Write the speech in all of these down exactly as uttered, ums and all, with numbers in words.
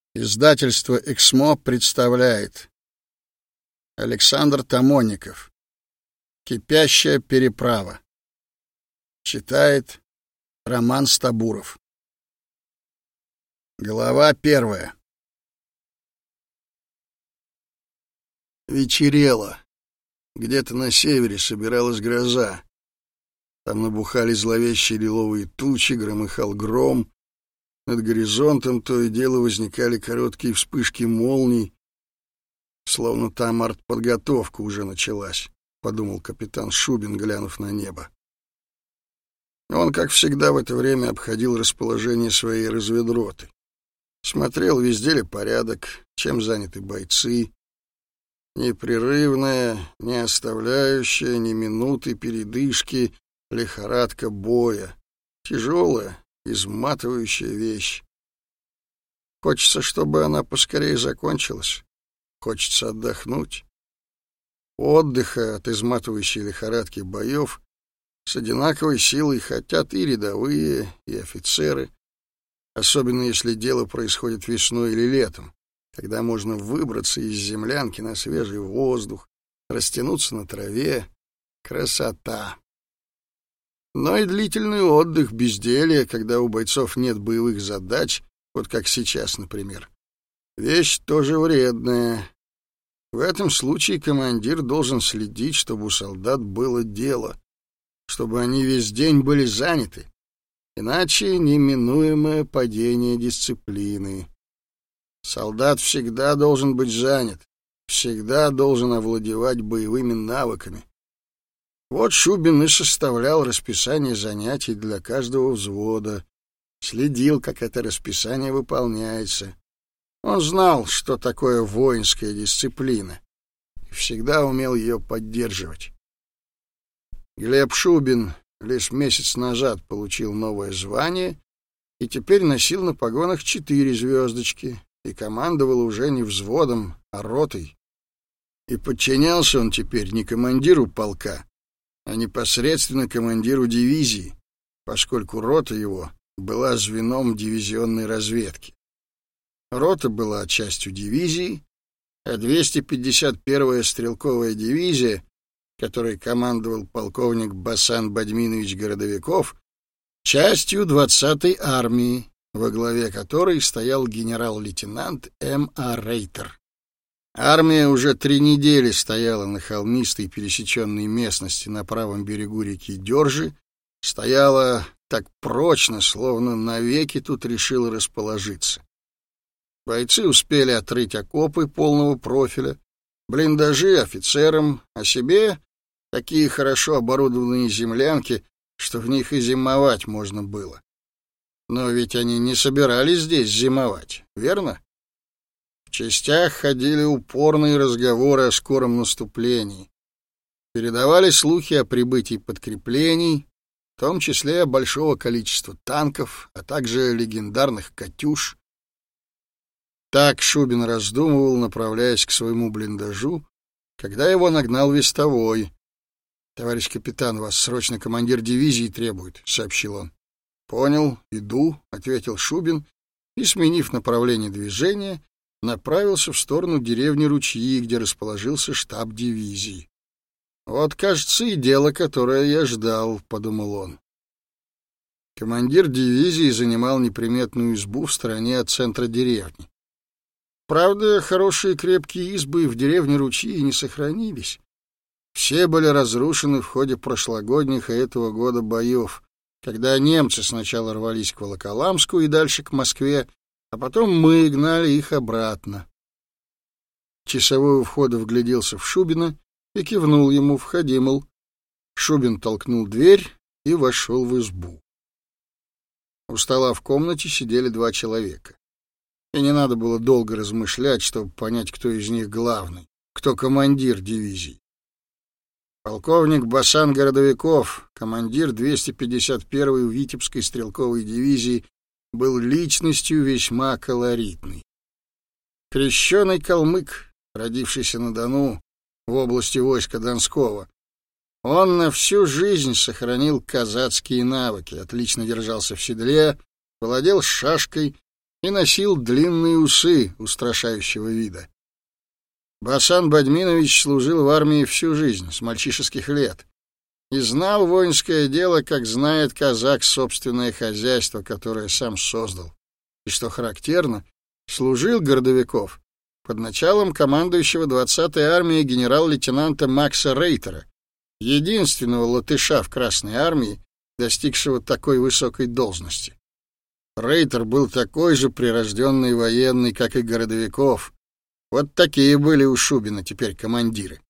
Издательство «Эксмо» представляет Александр Тамонников. «Кипящая переправа». Читает Роман Стабуров. Глава первая. Вечерело. Где-то на севере собиралась гроза. Там набухали зловещие лиловые тучи, громыхал гром. Над горизонтом то и дело возникали короткие вспышки молний, словно там артподготовка уже началась, — подумал капитан Шубин, глянув на небо. Он, как всегда, в это время обходил расположение своей разведроты. Смотрел, везде ли порядок, чем заняты бойцы. Непрерывная, не оставляющая ни минуты передышки лихорадка боя. Тяжелая, изматывающая вещь. Хочется, чтобы она поскорее закончилась. Хочется отдохнуть. Отдыха от изматывающей лихорадки боев с одинаковой силой хотят и рядовые, и офицеры, особенно если дело происходит весной или летом, когда можно выбраться из землянки на свежий воздух, растянуться на траве. Красота! Но и длительный отдых, безделье, когда у бойцов нет боевых задач, вот как сейчас, например, вещь тоже вредная. В этом случае командир должен следить, чтобы у солдат было дело, чтобы они весь день были заняты, иначе неминуемое падение дисциплины. Солдат всегда должен быть занят, всегда должен овладевать боевыми навыками. Вот Шубин и составлял расписание занятий для каждого взвода, следил, как это расписание выполняется. Он знал, что такое воинская дисциплина, и всегда умел ее поддерживать. Глеб Шубин лишь месяц назад получил новое звание и теперь носил на погонах четыре звездочки и командовал уже не взводом, а ротой. И подчинялся он теперь не командиру полка, а непосредственно командиру дивизии, поскольку рота его была звеном дивизионной разведки. Рота была частью дивизии, а двести пятьдесят первая стрелковая дивизия, которой командовал полковник Басан Бадминович Городовиков, частью двадцатой армии, во главе которой стоял генерал-лейтенант М А Рейтер. Армия уже три недели стояла на холмистой пересеченной местности на правом берегу реки Дёржи, стояла так прочно, словно навеки тут решила расположиться. Бойцы успели отрыть окопы полного профиля, блиндажи офицерам, а себе такие хорошо оборудованные землянки, что в них и зимовать можно было. Но ведь они не собирались здесь зимовать, верно? В частях ходили упорные разговоры о скором наступлении. Передавали слухи о прибытии подкреплений, в том числе большого количества танков, а также легендарных «Катюш». Так Шубин раздумывал, направляясь к своему блиндажу, когда его нагнал вестовой. «Товарищ капитан, вас срочно командир дивизии требует», — сообщил он. «Понял, иду», — ответил Шубин и, сменив направление движения, направился в сторону деревни Ручьи, где расположился штаб дивизии. «Вот, кажется, и дело, которое я ждал», — подумал он. Командир дивизии занимал неприметную избу в стороне от центра деревни. Правда, хорошие крепкие избы в деревне Ручьи не сохранились. Все были разрушены в ходе прошлогодних и этого года боев, когда немцы сначала рвались к Волоколамску и дальше к Москве, а потом мы гнали их обратно. Часовой у входа вгляделся в Шубина и кивнул ему: «Входи, мол». Шубин толкнул дверь и вошел в избу. У стола в комнате сидели два человека. И не надо было долго размышлять, чтобы понять, кто из них главный, кто командир дивизии. Полковник Басан Городовиков, командир двести пятьдесят первой Витебской стрелковой дивизии, был личностью весьма колоритной. Крещеный калмык, родившийся на Дону в области войска Донского, он на всю жизнь сохранил казацкие навыки, отлично держался в седле, владел шашкой и носил длинные усы устрашающего вида. Басан Бадминович служил в армии всю жизнь, с мальчишеских лет, и знал воинское дело, как знает казак собственное хозяйство, которое сам создал. И, что характерно, служил Городовиков под началом командующего двадцатой армией генерал-лейтенанта Макса Рейтера, единственного латыша в Красной армии, достигшего такой высокой должности. Рейтер был такой же прирожденный военный, как и Городовиков. Вот такие были у Шубина теперь командиры.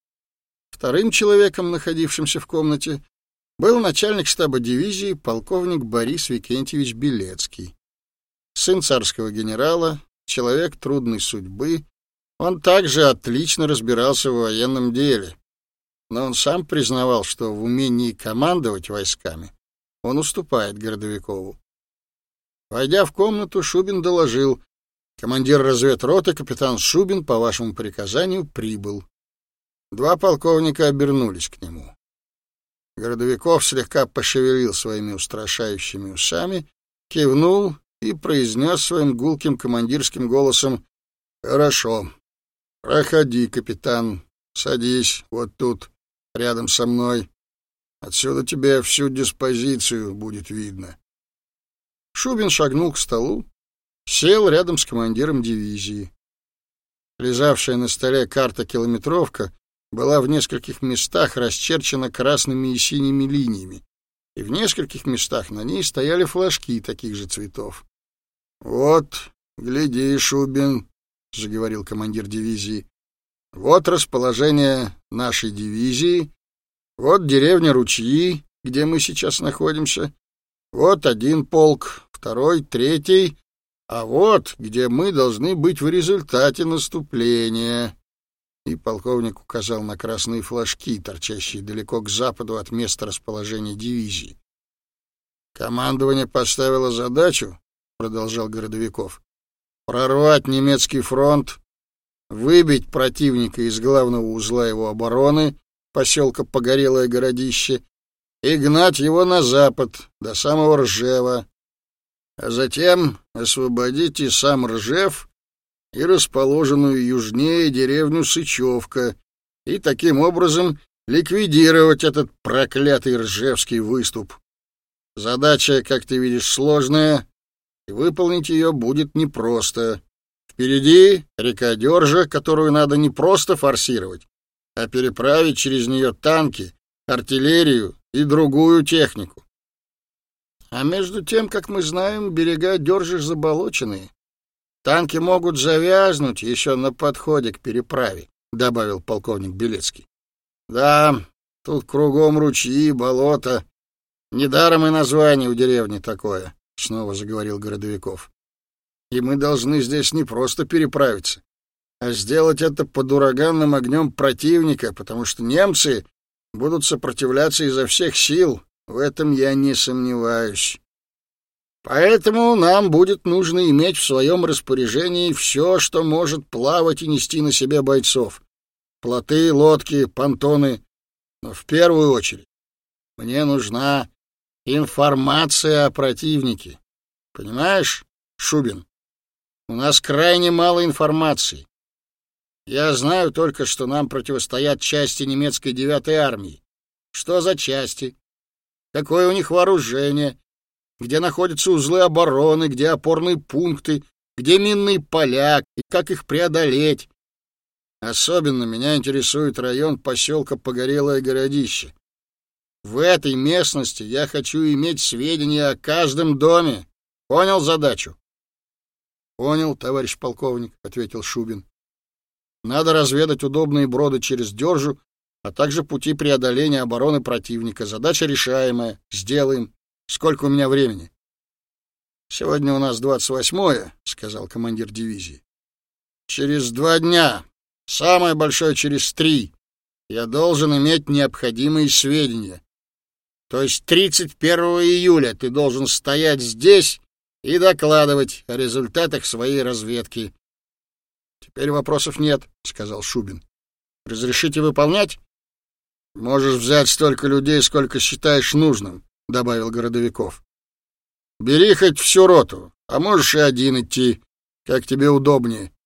Вторым человеком, находившимся в комнате, был начальник штаба дивизии полковник Борис Викентьевич Белецкий. Сын царского генерала, человек трудной судьбы, он также отлично разбирался в военном деле. Но он сам признавал, что в умении командовать войсками он уступает Городовикову. Войдя в комнату, Шубин доложил: «Командир разведроты, капитан Шубин, по вашему приказанию прибыл». Два полковника обернулись к нему. Городовиков слегка пошевелил своими устрашающими усами, кивнул и произнес своим гулким командирским голосом: «Хорошо. Проходи, капитан. Садись вот тут, рядом со мной. Отсюда тебе всю диспозицию будет видно». Шубин шагнул к столу, сел рядом с командиром дивизии. Лежавшая на столе карта-километровка была в нескольких местах расчерчена красными и синими линиями, и в нескольких местах на ней стояли флажки таких же цветов. «Вот, гляди, Шубин», — заговорил командир дивизии, — «вот расположение нашей дивизии, вот деревня Ручьи, где мы сейчас находимся, вот один полк, второй, третий, а вот где мы должны быть в результате наступления». И полковник указал на красные флажки, торчащие далеко к западу от места расположения дивизии. «Командование поставило задачу, — продолжал Городовиков, — прорвать немецкий фронт, выбить противника из главного узла его обороны, поселка Погорелое Городище, и гнать его на запад, до самого Ржева, а затем освободить и сам Ржев, и расположенную южнее деревню Сычевка, и таким образом ликвидировать этот проклятый Ржевский выступ. Задача, как ты видишь, сложная, и выполнить ее будет непросто. Впереди река Дёржа, которую надо не просто форсировать, а переправить через нее танки, артиллерию и другую технику. А между тем, как мы знаем, берега Дёржи заболоченные. Танки могут завязнуть еще на подходе к переправе, — добавил полковник Белецкий. — Да, тут кругом ручьи, болота. Недаром и название у деревни такое, — снова заговорил Городовиков. — И мы должны здесь не просто переправиться, а сделать это под ураганным огнем противника, потому что немцы будут сопротивляться изо всех сил, в этом я не сомневаюсь. Поэтому нам будет нужно иметь в своем распоряжении все, что может плавать и нести на себе бойцов. Плоты, лодки, понтоны. Но в первую очередь мне нужна информация о противнике. Понимаешь, Шубин? У нас крайне мало информации. Я знаю только, что нам противостоят части немецкой девятой армии. Что за части? Какое у них вооружение? Где находятся узлы обороны, где опорные пункты, где минные поля и как их преодолеть. Особенно меня интересует район поселка Погорелое Городище. В этой местности я хочу иметь сведения о каждом доме. Понял задачу? — Понял, товарищ полковник, — ответил Шубин. — Надо разведать удобные броды через Дёржу, а также пути преодоления обороны противника. Задача решаемая. Сделаем. Сколько у меня времени? — Сегодня у нас двадцать восьмое, — сказал командир дивизии. — Через два дня, самое большое через три, я должен иметь необходимые сведения. То есть тридцать первого июля ты должен стоять здесь и докладывать о результатах своей разведки. — Теперь вопросов нет, — сказал Шубин. — Разрешите выполнять? — Можешь взять столько людей, сколько считаешь нужным, — добавил Городовиков. Бери хоть всю роту, а можешь и один идти, как тебе удобнее.